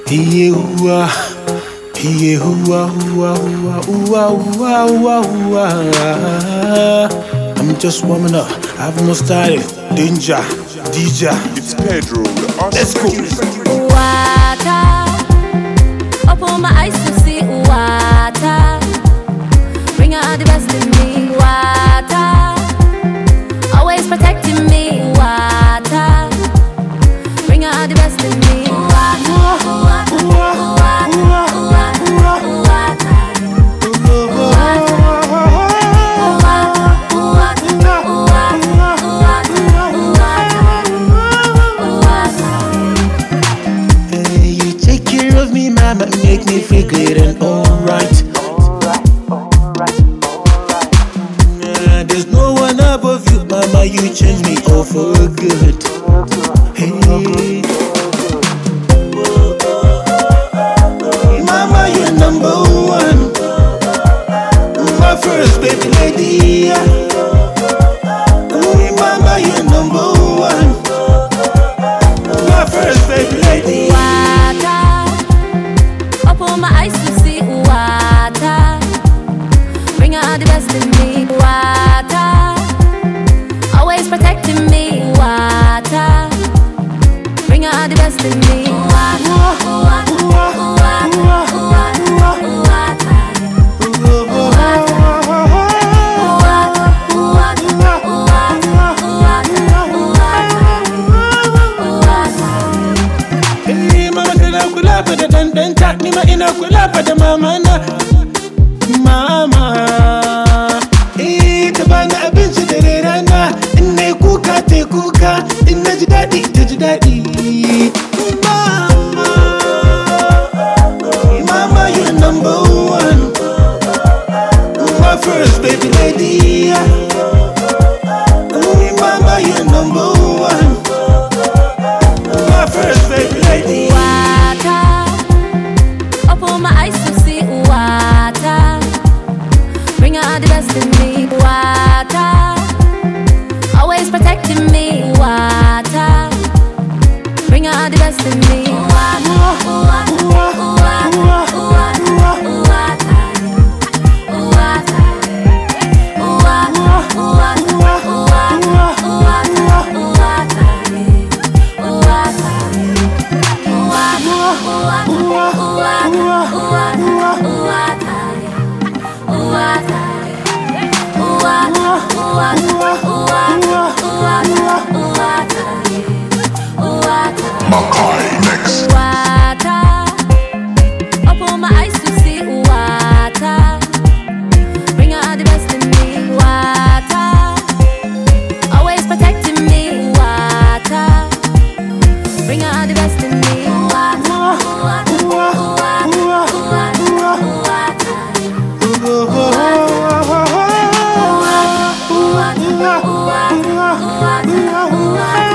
Yehovah, Yehovah, I'm just warming up. I haven't even started. Danger, DJ. It's Pedro, the Let's go. Water, open my eyes to see water. Bring out the best in me. Water, always protecting me. Water, bring out the best in me. Mama, make me feel good and alright. There's no one above you, Mama. You change me all for good. Hey, Mama, you're number one. My first baby lady. Mama, you're number one. My first baby lady. Open my eyes to see water. Bring out the best in me. Water, always protecting me. Water, bring out the best in me. Nima ina kula fa da mama na. Mama, ta bani abinci da rana. In nayi kuka ta kuka, in naji daɗi ta ji daɗi. Mama, Mama, you're number one. My first baby lady. Mama, you're number one. My first baby lady. Open my eyes to see water. Bring out the best in me. Water, always protecting me. Water, bring out the best in me. Makai next. Water, open my eyes to see water. Bring out the best in me. Water, always protecting me. Water, bring out the best in me. Water.